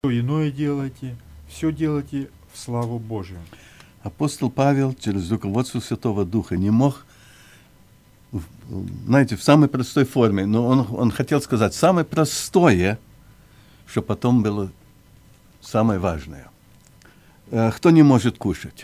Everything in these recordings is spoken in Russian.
что иное делайте, все делайте в славу Божию. Апостол Павел через руководство Святого Духа не мог, знаете, в самой простой форме, но он хотел сказать самое простое, что потом было самое важное. Кто не может кушать?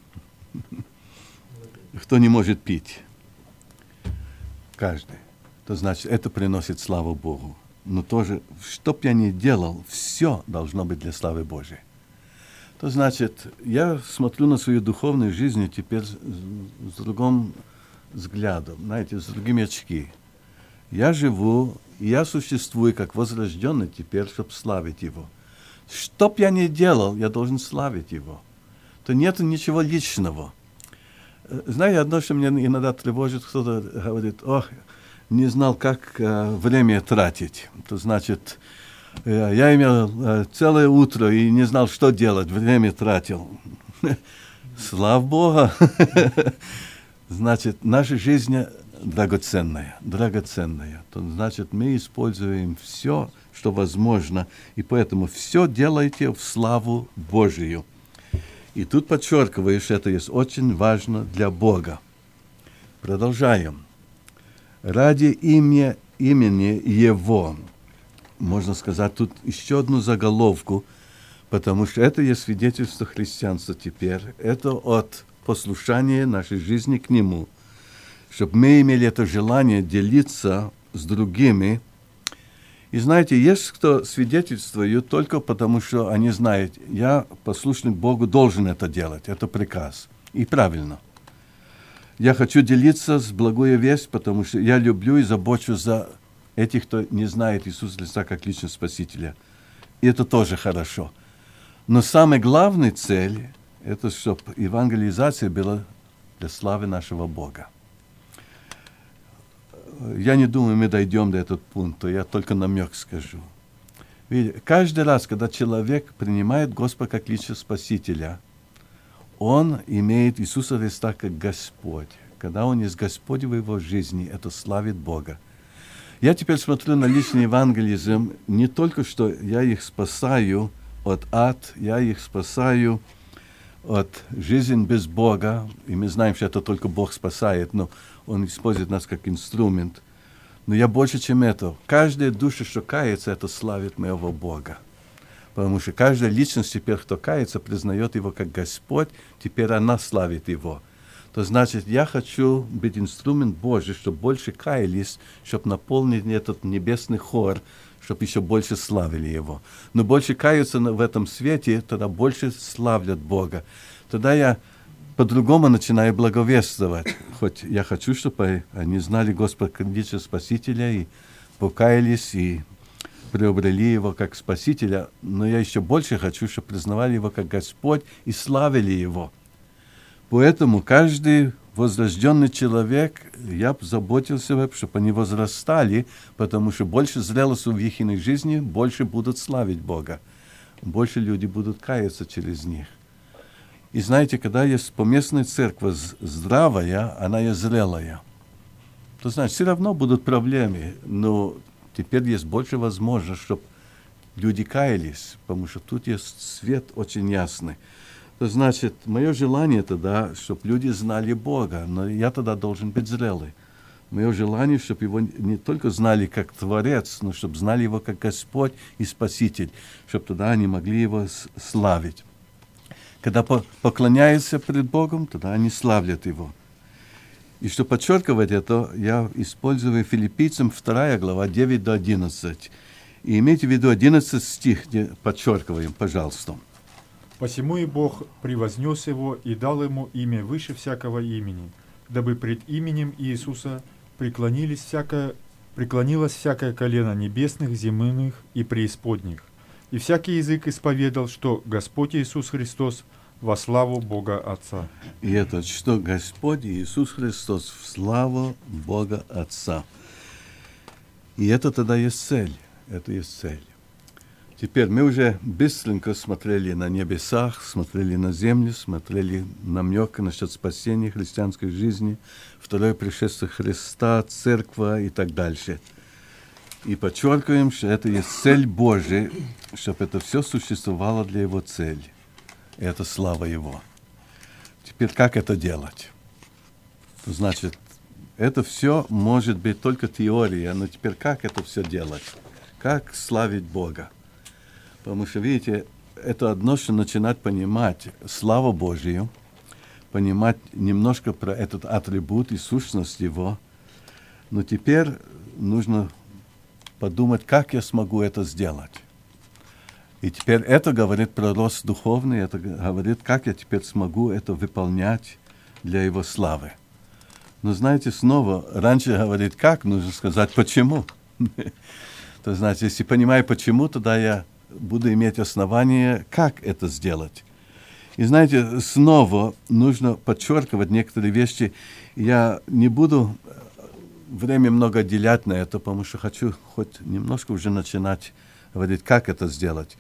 Кто не может пить? Каждый. То значит, это приносит славу Богу. Но тоже, что бы я ни делал, все должно быть для славы Божией. То значит, я смотрю на свою духовную жизнь теперь с другим взглядом, знаете, с другими очки. Я живу, я существую как возрожденный теперь, чтобы славить Его. Что бы я ни делал, я должен славить Его. То нет ничего личного. Знаете, одно, что меня иногда тревожит, кто-то говорит, ох, не знал, как время тратить. То значит, я имел целое утро и не знал, что делать, время тратил. Слава Богу! Значит, наша жизнь драгоценная. То значит, мы используем все, что возможно, и поэтому все делайте в славу Божию. И тут подчеркиваю, что это есть очень важно для Бога. Продолжаем. Ради имени Его. Можно сказать тут еще одну заголовку, потому что это есть свидетельство христианства теперь. Это от послушания нашей жизни к Нему. Чтобы мы имели это желание делиться с другими. И знаете, есть кто свидетельствует только потому, что они знают, я, послушник Богу, должен это делать. Это приказ. И правильно. Я хочу делиться с благой весть, потому что я люблю и забочусь за этих, кто не знает Иисуса Христа как личного Спасителя. И это тоже хорошо. Но самая главная цель – это чтобы евангелизация была для славы нашего Бога. Я не думаю, мы дойдем до этого пункта, я только намек скажу. Видите, каждый раз, когда человек принимает Господа как личного Спасителя, он имеет Иисуса Христа как Господь. Когда Он есть Господь в его жизни, это славит Бога. Я теперь смотрю на личный евангелизм, не только что я их спасаю от ад, я их спасаю от жизни без Бога, и мы знаем, что это только Бог спасает, но Он использует нас как инструмент. Но я больше, чем это. Каждая душа, что кается, это славит моего Бога. Потому что каждая личность теперь, кто кается, признает Его как Господь, теперь она славит Его. То значит, я хочу быть инструмент Божий, чтобы больше каялись, чтобы наполнить этот небесный хор, чтобы еще больше славили Его. Но больше каются в этом свете, тогда больше славят Бога. Тогда я по-другому начинаю благовествовать. Хоть я хочу, чтобы они знали Господа как личного Спасителя и покаялись, и приобрели Его как Спасителя, но я еще больше хочу, чтобы признавали Его как Господь и славили Его. Поэтому каждый возрожденный человек, я заботился, чтобы они возрастали, потому что больше зрелости в их жизни, больше будут славить Бога. Больше люди будут каяться через них. И знаете, когда есть поместная церковь здравая, она есть зрелая. То значит, все равно будут проблемы, но теперь есть больше возможностей, чтобы люди каялись, потому что тут есть свет очень ясный. То значит, мое желание тогда, чтобы люди знали Бога, но я тогда должен быть зрелый. Мое желание, чтобы Его не только знали как Творец, но чтобы знали Его как Господь и Спаситель, чтобы тогда они могли Его славить. Когда поклоняются пред Богом, тогда они славят Его. И чтобы подчеркивать это, я использую Филиппийцам 2 глава 9 до 11. И имейте в виду 11 стих, где подчеркиваем, пожалуйста. «Посему и Бог превознес Его и дал Ему имя выше всякого имени, дабы пред именем Иисуса преклонилось всякое колено небесных, земных и преисподних, и всякий язык исповедал, что Господь Иисус Христос во славу Бога Отца». И это, что Господь Иисус Христос в славу Бога Отца. И это тогда есть цель. Это есть цель. Теперь мы уже быстренько смотрели на небесах, смотрели на землю, смотрели намек насчет спасения христианской жизни, второе пришествие Христа, церковь и так дальше. И подчеркиваем, что это есть цель Божия, чтобы это все существовало для Его цели. И это слава Его. Теперь как это делать? Значит, это все может быть только теория, но теперь как это все делать? Как славить Бога? Потому что, видите, это одно, что начинать понимать славу Божию, понимать немножко про этот атрибут и сущность Его, но теперь нужно подумать, как я смогу это сделать. И теперь это говорит про рост духовный, это говорит, как я теперь смогу это выполнять для Его славы. Но знаете, снова, раньше говорит, как, нужно сказать, почему. То значит, если понимаю, почему, тогда я буду иметь основание, как это сделать. И знаете, снова нужно подчеркивать некоторые вещи. Я не буду время много отделять на это, потому что хочу хоть немножко уже начинать говорить, как это сделать.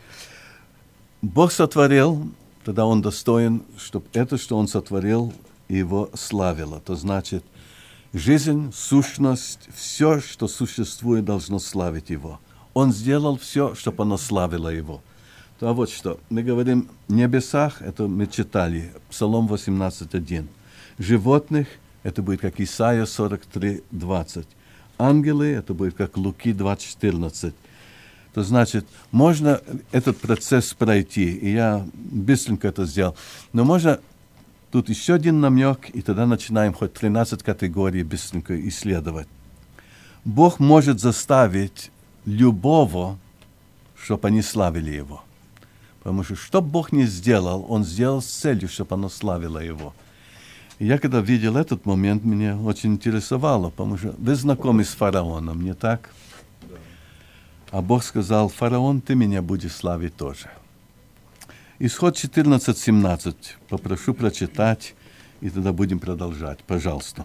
Бог сотворил, тогда Он достоин, чтобы это, что Он сотворил, Его славило. То значит, жизнь, сущность, все, что существует, должно славить Его. Он сделал все, чтобы оно славило Его. То вот что, мы говорим о небесах, это мы читали, Псалом 18:1. Животных, это будет как Исайя 43:20. Ангелы, это будет как Луки 2:14. То значит, можно этот процесс пройти, и я быстренько это сделал. Но можно тут еще один намек, и тогда начинаем хоть 13 категорий быстренько исследовать. Бог может заставить любого, чтобы они славили Его. Потому что Бог не сделал, Он сделал с целью, чтобы оно славило Его. И я когда видел этот момент, меня очень интересовало, потому что вы знакомы с фараоном, не так? Да. А Бог сказал, фараон, ты меня будешь славить тоже. Исход 14:17. Попрошу прочитать, и тогда будем продолжать. Пожалуйста.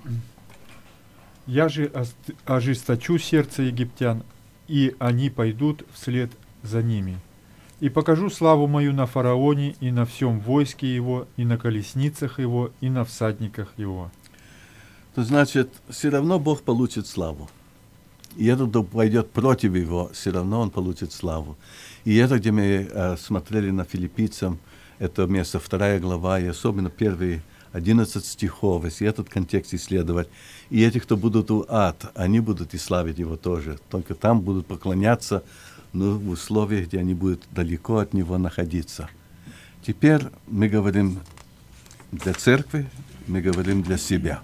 «Я же ожесточу сердце египтян, и они пойдут вслед за ними. И покажу славу мою на фараоне, и на всем войске его, и на колесницах его, и на всадниках его». То значит, все равно Бог получит славу. И это, кто пойдет против Его, все равно Он получит славу. И это, где мы смотрели на филиппийцам, это место 2 глава, и особенно первые 11 стихов, если этот контекст исследовать. И эти, кто будут у ад, они будут и славить Его тоже. Только там будут поклоняться, но в условиях, где они будут далеко от Него находиться. Теперь мы говорим для церкви, мы говорим для себя.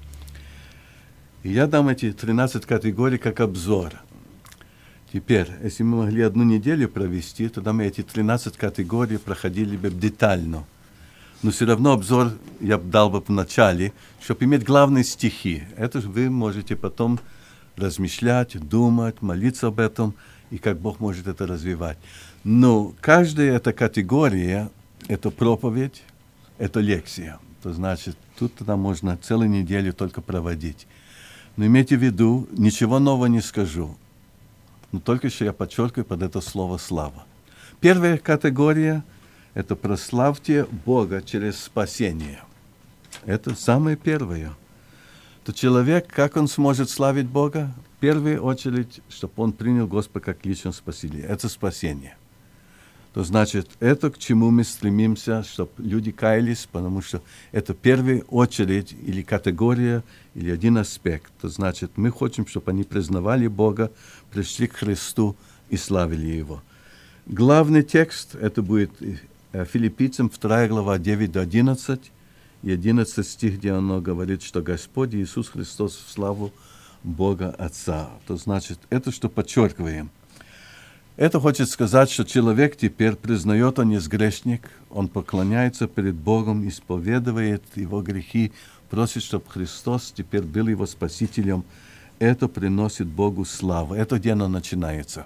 И я дам эти 13 категорий как обзор. Теперь, если мы могли одну неделю провести, тогда мы эти 13 категорий проходили бы детально. Но все равно обзор я дал бы в начале, чтобы иметь главные стихи. Это вы можете потом размышлять, думать, молиться об этом, и как Бог может это развивать. Но каждая эта категория, это проповедь, это лекция. То значит, тут тогда можно целую неделю только проводить. Но имейте в виду, ничего нового не скажу. Но только что я подчеркиваю под это слово «слава». Первая категория – это прославьте Бога через спасение. Это самое первое. То человек, как он сможет славить Бога? В первую очередь, чтобы он принял Господа как личного спасителя. Это спасение. То значит, это к чему мы стремимся, чтобы люди каялись, потому что это в первую очередь или категория, или один аспект. То значит, мы хотим, чтобы они признавали Бога, пришли к Христу и славили Его. Главный текст, это будет Филиппийцам 2 глава 9-11, и 11 стих, где оно говорит, что Господь Иисус Христос в славу Бога Отца. То значит, это что подчеркиваем. Это хочет сказать, что человек теперь признает, он есть грешник, он поклоняется перед Богом, исповедует его грехи, просит, чтобы Христос теперь был его спасителем. Это приносит Богу славу. Это где оно начинается.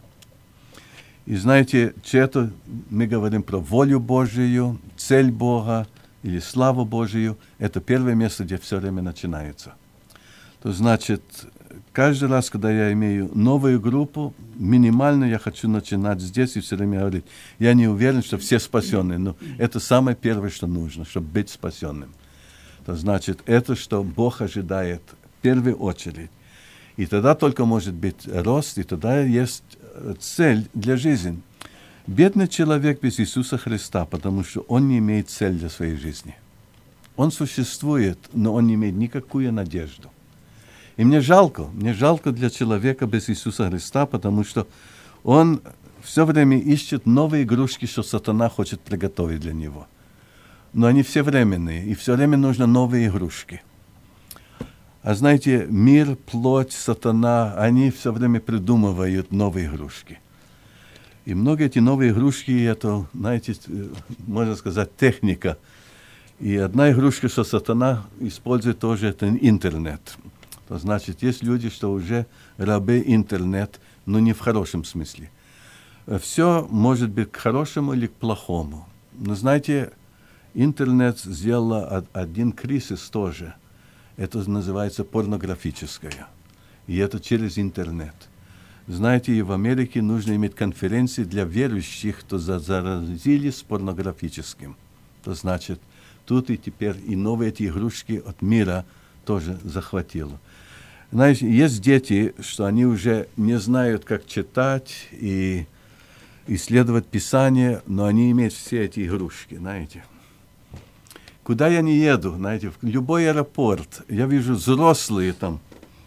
И знаете, это мы говорим про волю Божию, цель Бога или славу Божию. Это первое место, где все время начинается. То значит, каждый раз, когда я имею новую группу, минимально я хочу начинать здесь и все время говорить, я не уверен, что все спасенные, но это самое первое, что нужно, чтобы быть спасенным. То значит, это, что Бог ожидает в первую очередь. И тогда только может быть рост, и тогда есть цель для жизни. Бедный человек без Иисуса Христа, потому что он не имеет цели для своей жизни. Он существует, но он не имеет никакую надежду. И мне жалко для человека без Иисуса Христа, потому что он все время ищет новые игрушки, что сатана хочет приготовить для него. Но они все временные, и все время нужны новые игрушки. А знаете, мир, плоть, сатана, они все время придумывают новые игрушки. И многие эти новые игрушки, это, знаете, можно сказать, техника. И одна игрушка, что сатана использует тоже, это интернет. То значит, есть люди, что уже рабы интернет, но не в хорошем смысле. Все может быть к хорошему или к плохому. Но знаете, интернет сделал один кризис тоже. Это называется порнографическое. И это через интернет. Знаете, и в Америке нужно иметь конференции для верующих, кто заразились порнографическим. То значит, тут и теперь и новые эти игрушки от мира тоже захватило. Знаете, есть дети, что они уже не знают, как читать и исследовать Писание, но они имеют все эти игрушки, знаете. Куда я не еду, знаете, в любой аэропорт, я вижу взрослые там,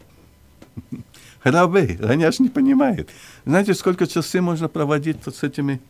рабы, они аж не понимают. Знаете, сколько часов можно проводить с этими?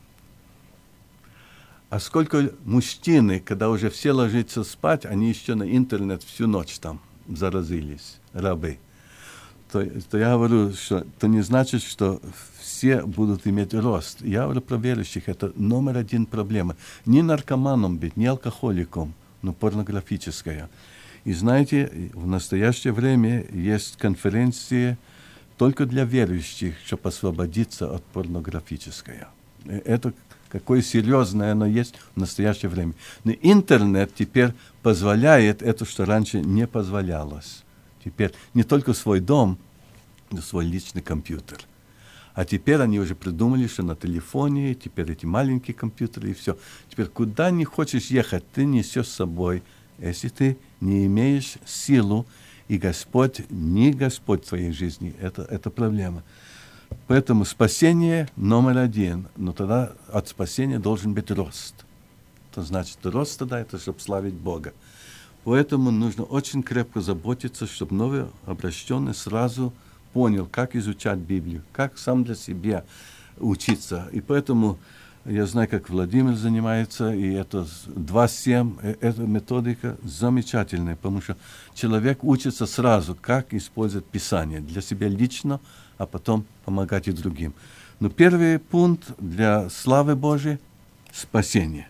А сколько мужчины, когда уже все ложатся спать, они еще на интернет всю ночь там заразились, рабы. То я говорю, что это не значит, что все будут иметь рост. Я говорю про верующих, это номер один проблема. Не наркоманом быть, не алкоголиком, но порнографическая. И знаете, в настоящее время есть конференции только для верующих, чтобы освободиться от порнографического. Это какое серьезное оно есть в настоящее время. Но интернет теперь позволяет это, что раньше не позволялось. Теперь не только свой дом, но свой личный компьютер. А теперь они уже придумали, что на телефоне, теперь эти маленькие компьютеры и все. Теперь куда не хочешь ехать, ты несешь с собой, если ты не имеешь силу, и Господь, не Господь в твоей жизни, это проблема. Поэтому спасение номер один, но тогда от спасения должен быть рост. То значит, рост тогда это, чтобы славить Бога. Поэтому нужно очень крепко заботиться, чтобы новый обращенный сразу понял, как изучать Библию, как сам для себя учиться. И поэтому я знаю, как Владимир занимается, и это 2.7, эта методика замечательная, потому что человек учится сразу, как использовать Писание для себя лично, а потом помогать и другим. Но первый пункт для славы Божией – спасение.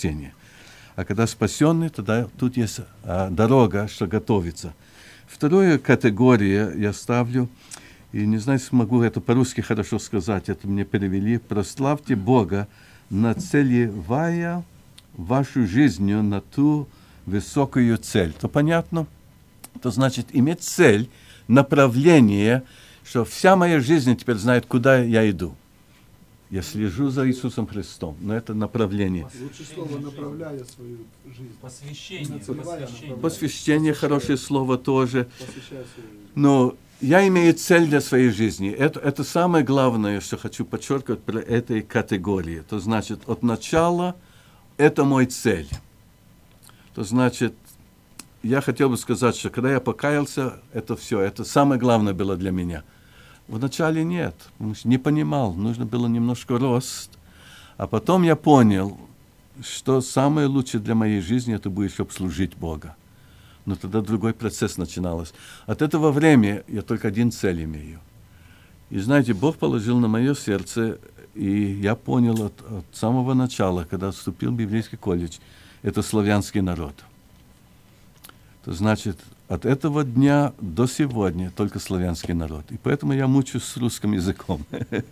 А когда спасенный, тогда тут есть дорога, что готовится. Вторую категорию я ставлю, и не знаю, смогу это по-русски хорошо сказать, это мне перевели: «Прославьте Бога, нацеливая вашу жизнь на ту высокую цель». То понятно? То значит, иметь цель, направление, что вся моя жизнь теперь знает, куда я иду. Я слежу за Иисусом Христом, но это направление. Лучше слово «направляя свою жизнь». Посвящение. Посвящение, хорошее слово тоже. Но я имею цель для своей жизни. Это самое главное, что хочу подчеркивать про этой категории. То значит, от начала это мой цель. То значит, я хотел бы сказать, что когда я покаялся, это все, это самое главное было для меня. Вначале нет, потому что не понимал, нужно было немножко рост. А потом я понял, что самое лучшее для моей жизни это будет, чтобы служить Богу. Но тогда другой процесс начинался. От этого времени я только один цель имею. И знаете, Бог положил на мое сердце, и я понял от самого начала, когда вступил в библейский колледж, это славянский народ. То значит, от этого дня до сегодня только славянский народ. И поэтому я мучаюсь с русским языком.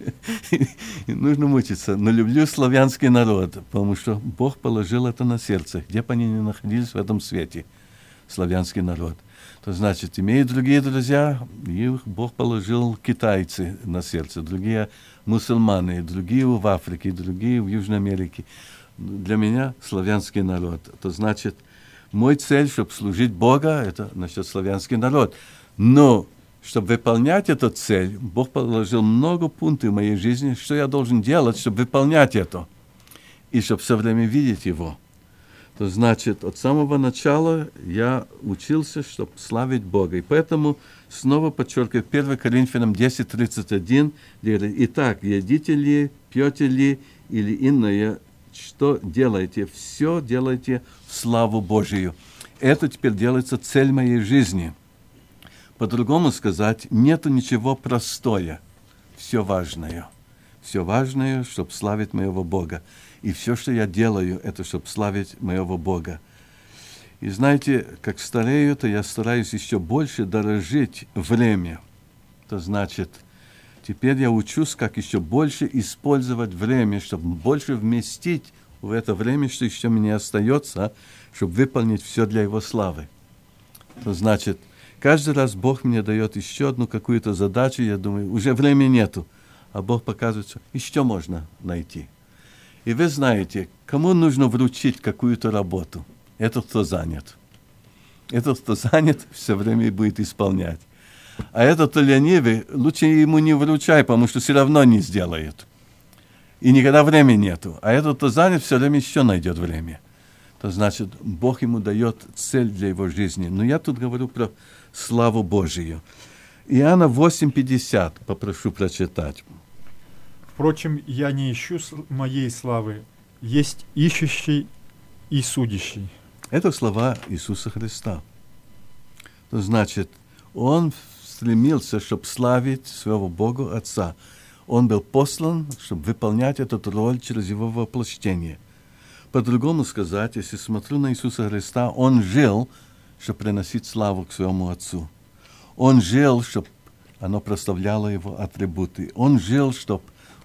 Нужно мучиться. Но люблю славянский народ, потому что Бог положил это на сердце, где бы они ни находились в этом свете. Славянский народ. То значит, имеют другие друзья, их Бог положил китайцы на сердце, другие мусульмане, другие в Африке, другие в Южной Америке. Для меня славянский народ. То значит, мой цель, чтобы служить Бога, это насчет славянский народ. Но, чтобы выполнять эту цель, Бог положил много пунктов в моей жизни, что я должен делать, чтобы выполнять это, и чтобы все время видеть Его. То значит, от самого начала я учился, чтобы славить Бога. И поэтому снова подчеркиваю 1 Коринфянам 10:31, где говорит: «Итак, едите ли, пьете ли или иное, что делаете, все делайте в славу Божию». Это теперь делается цель моей жизни. По-другому сказать, нету ничего простое, все важное. Все важное, чтобы славить моего Бога. И все, что я делаю, это чтобы славить моего Бога. И знаете, как старею, то я стараюсь еще больше дорожить время. Это значит, теперь я учусь, как еще больше использовать время, чтобы больше вместить в это время, что еще мне остается, чтобы выполнить все для Его славы. Это значит, каждый раз Бог мне дает еще одну какую-то задачу, я думаю, уже времени нету. А Бог показывает, что еще можно найти. И вы знаете, кому нужно вручить какую-то работу? Этот, кто занят. Этот, кто занят, все время будет исполнять. А этот, кто ленивый, лучше ему не вручай, потому что все равно не сделает. И никогда времени нету. А этот, кто занят, все время еще найдет время. То значит, Бог ему дает цель для его жизни. Но я тут говорю про славу Божию. Иоанна 8:50 попрошу прочитать. Впрочем, я не ищу моей славы, есть ищущий и судящий. Это слова Иисуса Христа. То значит, Он стремился, чтобы славить своего Бога Отца. Он был послан, чтобы выполнять эту роль через Его воплощение. По-другому сказать, если смотрю на Иисуса Христа, Он жил, чтобы приносить славу к своему Отцу. Он жил, чтобы оно прославляло Его атрибуты. Он жил, чтобы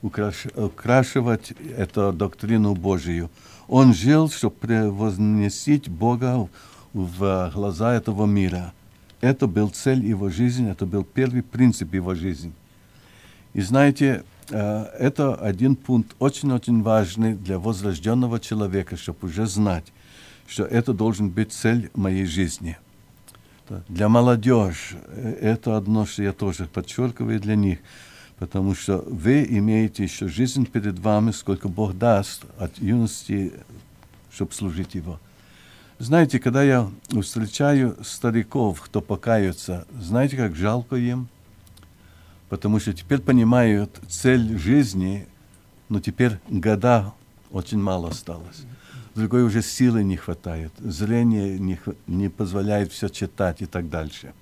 украшивать эту доктрину Божию. Он жил, чтобы превозносить Бога в глаза этого мира. Это был цель Его жизни, это был первый принцип Его жизни. И знаете, это один пункт очень-очень важный для возрожденного человека, чтобы уже знать, что это должен быть цель моей жизни. Для молодежи это одно, что я тоже подчеркиваю для них, потому что вы имеете еще жизнь перед вами, сколько Бог даст от юности, чтобы служить Его. Знаете, когда я встречаю стариков, кто покаются, знаете, как жалко им? Потому что теперь понимают цель жизни, но теперь года очень мало осталось. Другой уже силы не хватает, зрение не позволяет все читать и так дальше.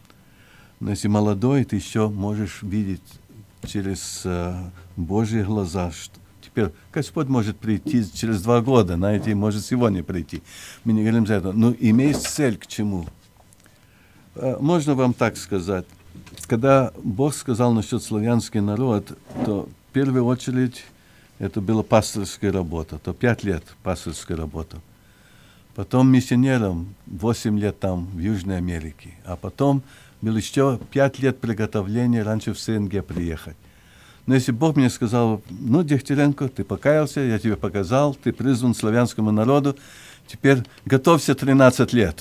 Но если молодой, ты еще можешь видеть через Божьи глаза, что теперь Господь может прийти через 2 года, знаете, может сегодня прийти. Мы не говорим за это. Но имеет цель к чему? Можно вам так сказать. Когда Бог сказал насчет славянский народ, то в первую очередь это была пасторская работа, то 5 лет пасторская работа. Потом миссионером 8 лет там, в Южной Америке. А потом было еще 5 лет приготовления раньше в СНГ приехать. Но если Бог мне сказал, ну, Дегтяренко, ты покаялся, я тебе показал, ты призван славянскому народу, теперь готовься 13 лет.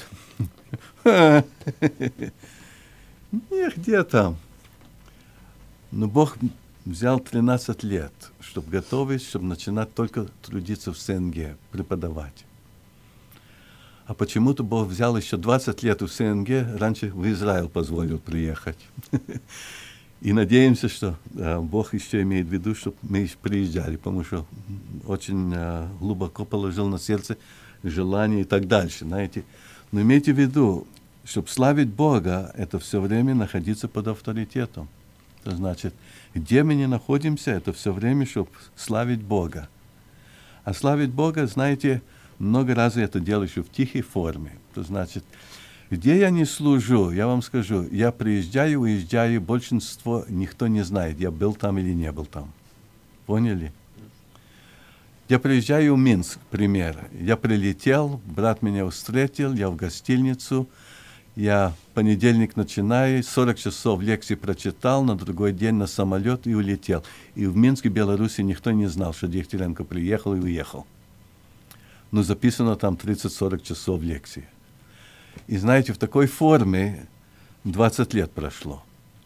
Где там? Но Бог взял 13 лет, чтобы готовить, чтобы начинать только трудиться в СНГ, преподавать. А почему-то Бог взял еще 20 лет в СНГ, раньше в Израиль позволил приехать. И надеемся, что Бог еще имеет в виду, чтобы мы приезжали, потому что очень глубоко положил на сердце желание и так дальше, знаете. Но имейте в виду, чтобы славить Бога, это все время находиться под авторитетом. Это значит, где мы не находимся, это все время, чтобы славить Бога. А славить Бога, знаете, много раз я это делаю еще в тихой форме. Это значит, где я не служу, я вам скажу, я приезжаю, уезжаю, большинство никто не знает, я был там или не был там. Поняли? Я приезжаю в Минск, пример. Я прилетел, брат меня встретил, я в гостиницу, я в понедельник начинаю, 40 часов лекции прочитал, на другой день на самолет и улетел. И в Минске, Беларуси, никто не знал, что Дегтяренко приехал и уехал. Но записано там 30-40 часов лекции. И знаете, в такой форме 20 лет прошло.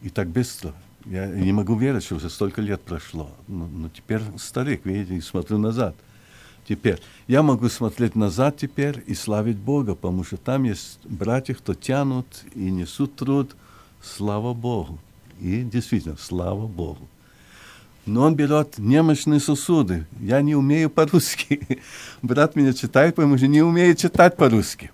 И так быстро. Я не могу верить, что уже столько лет прошло. Но теперь старик, видите, и смотрю назад. Теперь я могу смотреть назад теперь и славить Бога, потому что там есть братья, кто тянут и несут труд. Слава Богу. И действительно, слава Богу. Но он берет немощные сосуды. Я не умею по-русски. Брат меня читает, потому что не умеет читать по-русски.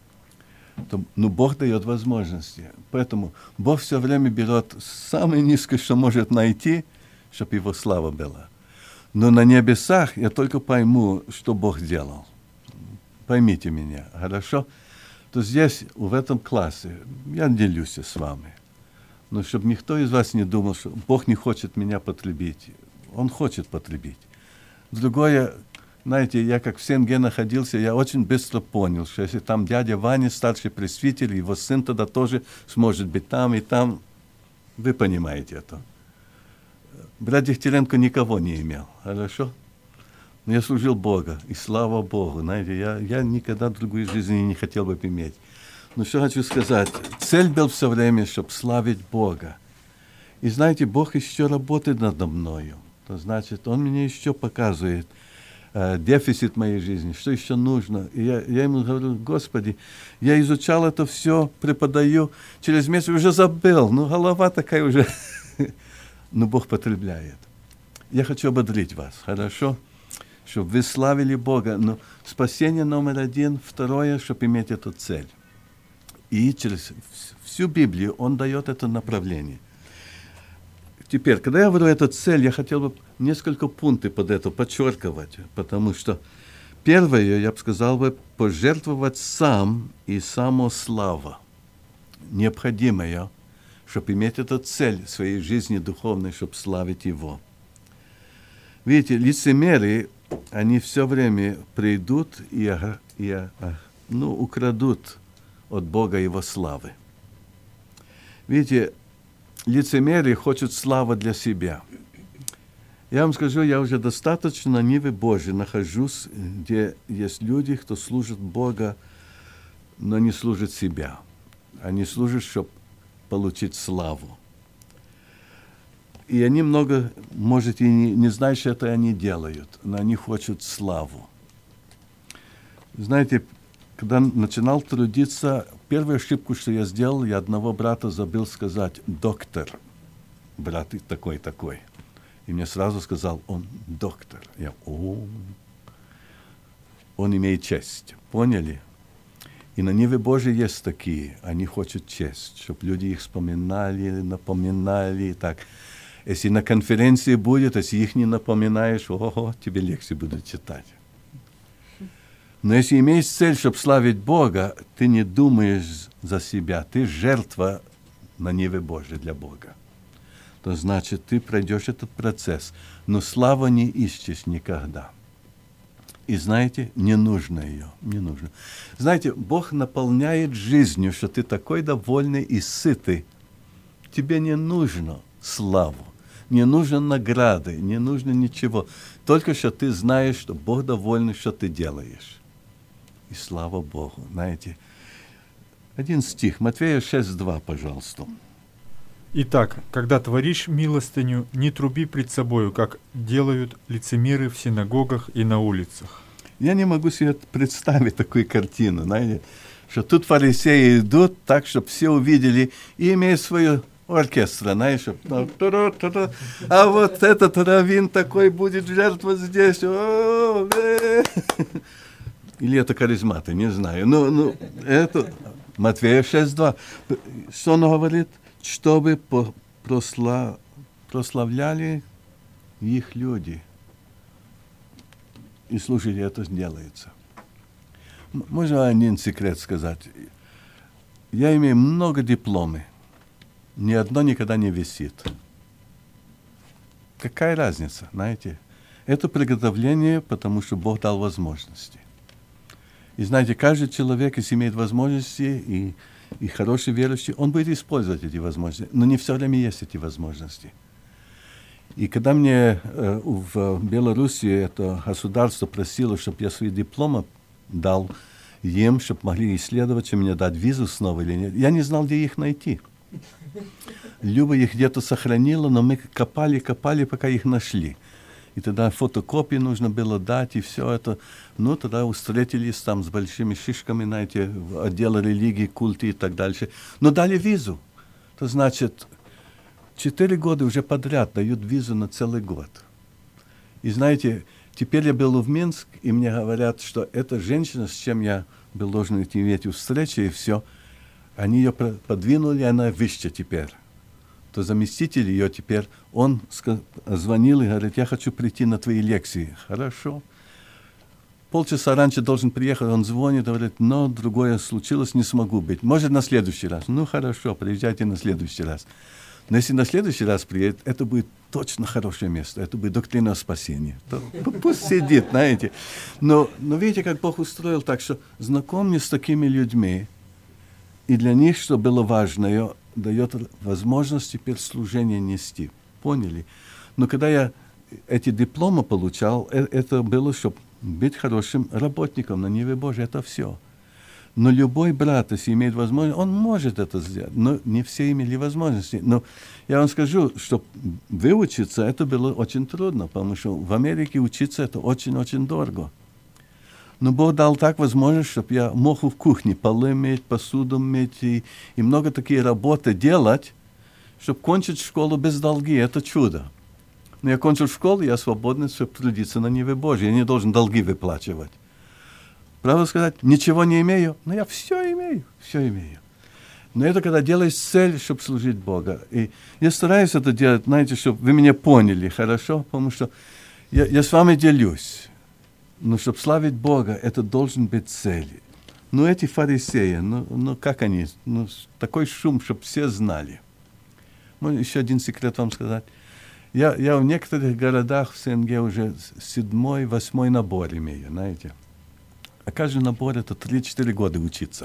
Но Бог дает возможности. Поэтому Бог все время берет самое низкое, что может найти, чтобы его слава была. Но на небесах я только пойму, что Бог делал. Поймите меня, хорошо? То здесь, в этом классе, я делюсь с вами. Но чтобы никто из вас не думал, что Бог не хочет меня потребить. Он хочет потребить. Другое, знаете, я как в Сен-Ге находился, я очень быстро понял, что если там дядя Ваня, старший пресвитер, его сын тогда тоже сможет быть там и там. Вы понимаете это. Брат Дегтяренко никого не имел, хорошо? Но я служил Бога, и слава Богу, знаете, я никогда другую жизнь не хотел бы иметь. Но что хочу сказать, цель была все время, чтобы славить Бога. И знаете, Бог еще работает надо мною. То значит, Он мне еще показывает дефицит моей жизни, что еще нужно. И я ему говорю: Господи, я изучал это все, преподаю, через месяц уже забыл, голова такая уже. Но Бог потребляет. Я хочу ободрить вас, хорошо? Чтобы вы славили Бога. Но спасение номер один, второе, чтобы иметь эту цель. И через всю Библию Он дает это направление. Теперь, когда я говорю эту цель, я хотел бы несколько пунктов под это подчеркивать, потому что первое, я бы сказал, пожертвовать сам и самослава, необходимое, чтобы иметь эту цель в своей жизни духовной, чтобы славить Его. Видите, лицемеры, они все время придут и украдут от Бога Его славы. Видите, лицемеры хотят славы для себя. Я вам скажу, я уже достаточно на ниве Божьей нахожусь, где есть люди, кто служит Бога, но не служит себя. Они служат, чтобы получить славу. И они много, может, и не знают, что это они делают, но они хотят славу. Знаете, когда начинал трудиться, первую ошибку, что я сделал, я одного брата забыл сказать «доктор». Брат такой-такой. И мне сразу сказал: он доктор. Я: он имеет честь. Поняли? И на ниве Божьей есть такие. Они хотят честь, чтобы люди их вспоминали, напоминали. Так. Если на конференции будет, если их не напоминаешь, тебе лекции будут читать. Но если имеешь цель, чтобы славить Бога, ты не думаешь за себя. Ты жертва на ниве Божьей для Бога. То значит, ты пройдешь этот процесс, но славу не ищешь никогда. И знаете, не нужно ее, не нужно. Знаете, Бог наполняет жизнью, что ты такой довольный и сытый. Тебе не нужно славу, не нужно награды, не нужно ничего. Только что ты знаешь, что Бог доволен, что ты делаешь. И слава Богу, знаете. Один стих, Матфея 6:2, пожалуйста. Итак, когда творишь милостыню, не труби пред собою, как делают лицемеры в синагогах и на улицах. Я не могу себе представить такую картину, знаете, что тут фарисеи идут так, чтобы все увидели, и имеют свою оркестр, знаешь, а вот этот раввин такой будет жертва здесь. Или это харизматы, не знаю. Но это Матфея 6:2. Что он говорит? Чтобы прославляли их люди. И слушайте, это делается. Можно один секрет сказать? Я имею много дипломов. Ни одно никогда не висит. Какая разница, знаете? Это приготовление, потому что Бог дал возможности. И знаете, каждый человек, если имеет возможности и хороший верующий, он будет использовать эти возможности. Но не все время есть эти возможности. И когда мне в Беларуси это государство просило, чтобы я свои дипломы дал им, чтобы могли исследовать, что мне дать визу снова или нет, я не знал, где их найти. Люба их где-то сохранила, но мы копали, пока их нашли. И тогда фотокопии нужно было дать, и все это. Ну, тогда встретились там с большими шишками, знаете, в отделе религии, культы и так дальше. Но дали визу. Это значит, 4 года уже подряд дают визу на целый год. И знаете, теперь я был в Минск, и мне говорят, что эта женщина, с чем я был должен идти в эти встречи, и все, они ее подвинули, она выше теперь. То заместитель ее теперь, он звонил и говорит, я хочу прийти на твои лекции. Хорошо. Полчаса раньше должен приехать, он звонит, говорит, но другое случилось, не смогу быть. Может, на следующий раз. Ну, хорошо, приезжайте на следующий раз. Но если на следующий раз приедет, это будет точно хорошее место. Это будет доктрина спасения. Пусть сидит, знаете. Но видите, как Бог устроил так, что знакомьте с такими людьми, и для них, что было важное, дает возможность теперь служение нести. Поняли? Но когда я эти дипломы получал, это было, чтобы быть хорошим работником на Ниве Божьей. Это все. Но любой брат, если имеет возможность, он может это сделать. Но не все имели возможности. Но я вам скажу, что выучиться, это было очень трудно, потому что в Америке учиться это очень-очень дорого. Но Бог дал так возможность, чтобы я мог в кухне полы мыть, посуду мыть и много такие работы делать, чтобы кончить школу без долги. Это чудо. Но я кончил школу, я свободный, чтобы трудиться на Ниве Божьей. Я не должен долги выплачивать. Правда сказать, ничего не имею, но я все имею. Но это когда делаешь цель, чтобы служить Богу. И я стараюсь это делать, знаете, чтобы вы меня поняли, хорошо? Потому что я с вами делюсь. Но чтобы славить Бога, это должен быть цель. Ну, эти фарисеи, ну как они? Ну, такой шум, чтобы все знали. Можно еще один секрет вам сказать. Я в некоторых городах в СНГ уже 7-8 набор имею, знаете. А каждый набор это 3-4 года учиться.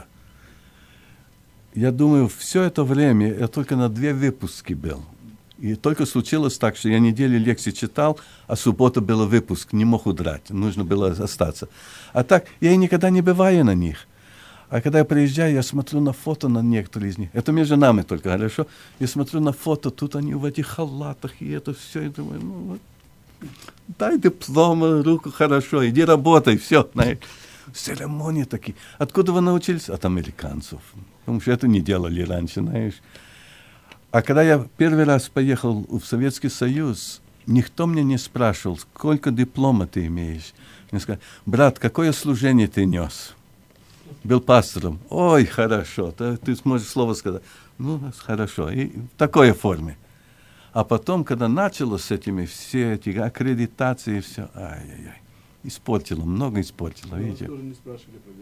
Я думаю, все это время я только на 2 выпуски был. И только случилось так, что я неделю лекции читал, а суббота был выпуск, не мог удрать, нужно было остаться. А так, я и никогда не бываю на них. А когда я приезжаю, я смотрю на фото на некоторые из них. Это между нами только, хорошо? Я смотрю на фото, тут они в этих халатах, и это все, и думаю, ну вот, дай диплом, руку хорошо, иди работай, все, знаешь. Церемонии такие. Откуда вы научились? От американцев. Потому что это не делали раньше, знаешь. А когда я первый раз поехал в Советский Союз, никто меня не спрашивал, сколько диплома ты имеешь. Мне сказали, брат, какое служение ты нес? Был пастором. Ой, хорошо, ты сможешь слово сказать. Ну, хорошо. И в такой форме. А потом, когда началось с этими, все эти аккредитации, все, ай-яй-яй. Испортило, много испортило, видите. Тоже не спрашивали про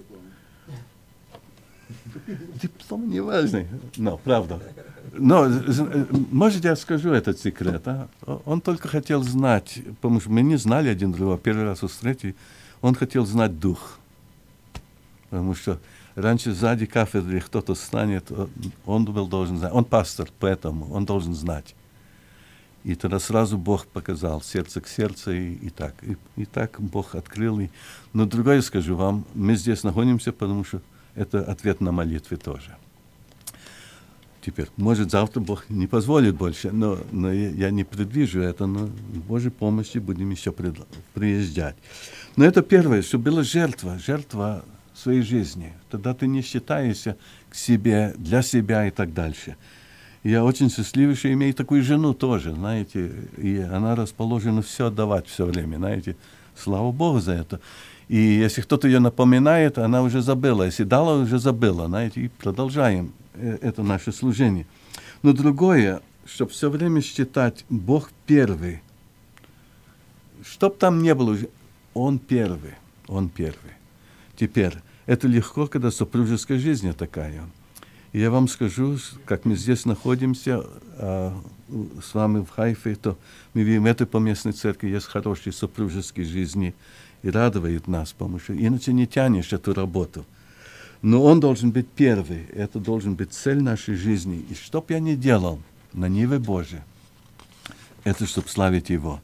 диплом. Диплом не важный. Но, правда. Но, может, я скажу этот секрет, а? Он только хотел знать, потому что мы не знали один другого, первый раз встретили, он хотел знать дух. Потому что раньше сзади кафедры кто-то станет, он был должен знать. Он пастор, поэтому он должен знать. И тогда сразу Бог показал сердце к сердцу, и так. И так Бог открыл. Но другое скажу вам, мы здесь находимся, потому что это ответ на молитвы тоже. Теперь, может, завтра Бог не позволит больше, но я не предвижу это, но с Божьей помощью будем еще приезжать. Но это первое, что была жертва своей жизни. Тогда ты не считаешься к себе, для себя и так дальше. Я очень счастливый, что имею такую жену тоже, знаете, и она расположена все отдавать все время, знаете. Слава Богу за это. И если кто-то ее напоминает, она уже забыла. Если дала, уже забыла, знаете, и продолжаем это наше служение. Но другое, чтобы все время считать, Бог первый. Чтоб там не было, Он первый. Теперь, это легко, когда супружеская жизнь такая. И я вам скажу, как мы здесь находимся, с вами в Хайфе, то мы видим, этой поместной церкви есть хорошие супружеские жизни, и радует нас, потому что иначе не тянешь эту работу. Но он должен быть первый, это должен быть цель нашей жизни. И что бы я ни делал на Ниве Божией, это чтобы славить Его.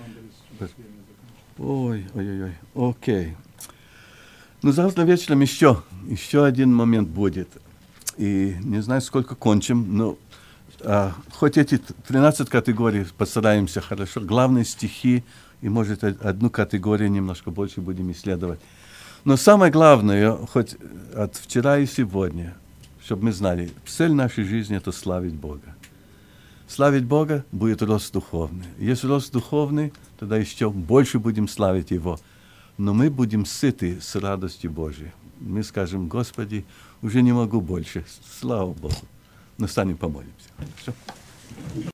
Ой, окей. Ну, завтра вечером еще один момент будет. И не знаю, сколько кончим, но хоть эти 13 категорий постараемся хорошо, главные стихи, и, может, одну категорию немножко больше будем исследовать. Но самое главное, хоть от вчера и сегодня, чтобы мы знали, цель нашей жизни – это славить Бога. Славить Бога будет рост духовный. Если рост духовный, тогда еще больше будем славить Его. Но мы будем сыты с радостью Божией. Мы скажем: Господи, уже не могу больше. Слава Богу. Но станем помолимся. Хорошо?